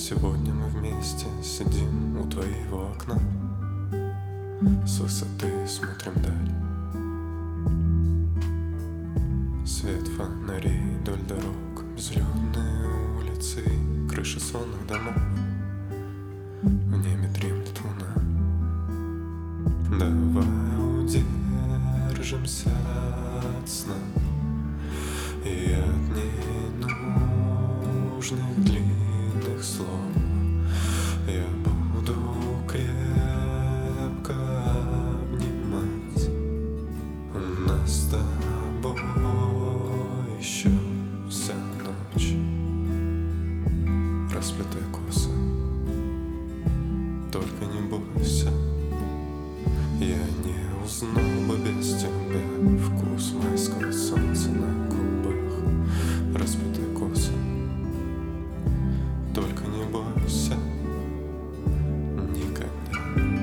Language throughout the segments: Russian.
Сегодня мы вместе сидим у твоего окна, с высоты смотрим даль. Свет фонарей вдоль дорог, безлюдные улицы и крыши сонных домов. В небе дремлет луна. Давай удержимся от сна и от ненужных длинных слов. Я буду крепко обнимать. У нас с тобой еще вся ночь. Расплетая косы, только не бойся. Я не узнал бы без тебя вкус майского солнца на губах. Расплетая косы, только не бойся никогда.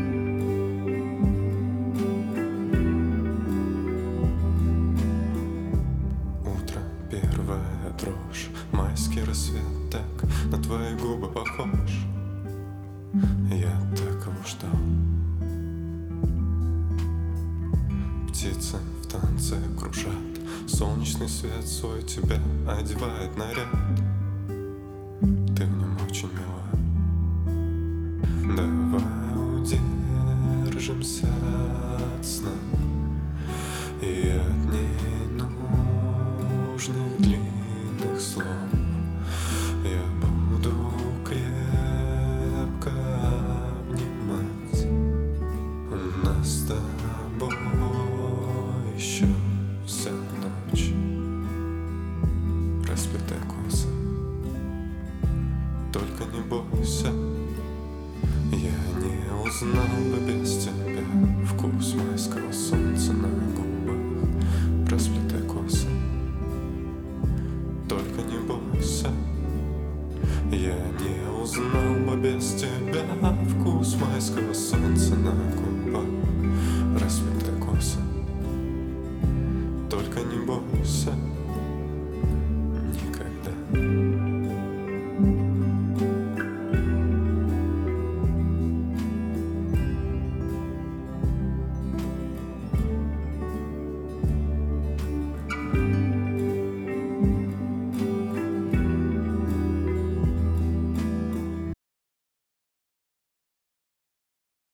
Утро, первая дрожь, майский рассвет так на твои губы похож. Я так его ждал. Птицы в танце кружат, солнечный свет свой тебя одевает наряд. Ты в нем очень мила. Давай удержимся от сна и от ненужных длинных слов. Я буду крепко обнимать. У нас с тобой еще вся ночь. Расплетай косы, только не бойся. Я не узнал бы без тебя вкус майского солнца на губах. Расплетай косы, только не бойся. Я не узнал бы без тебя вкус майского солнца на губах. Расплетай